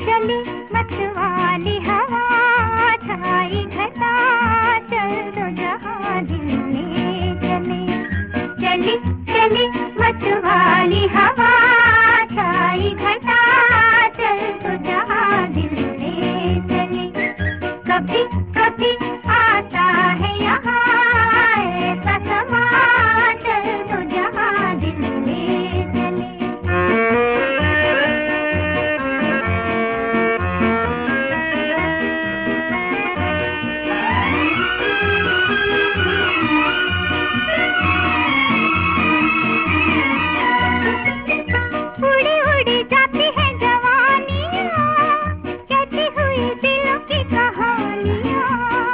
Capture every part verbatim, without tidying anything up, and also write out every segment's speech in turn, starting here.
चली मतवाली हवा, छाई घटा, चल दो जहां दिल ले चले। चली चली मतवाली हवा, छाई घटा, चल दो जहां दिल ले चले। कभी कभी आता है यहाँ ऐसा समा, चल दो जहां दिल ले चले। उड़ी उड़ी जाती है जवानियाँ, कहती हुई दिलों की कहानियाँ।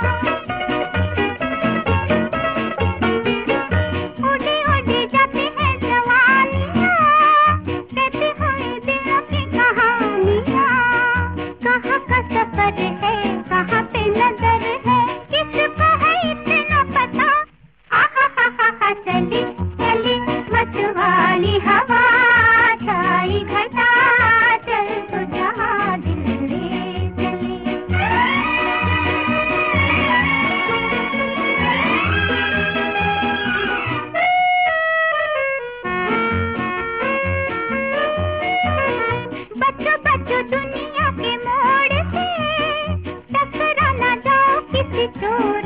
उड़ी उड़ी जाती है जवानियाँ, कहती हुई दिलों की कहानियाँ। कहाँ का सफर है, कहाँ पे नजर है, किसको है इतना पता। आहा हा हा हा, चली चली मतवाली हवा, छाई घटा, चल तो जहां दिल ले चले। बच्चों बच्चों दुनिया के मोड़ से, टकरा ना जाओ किसी चोर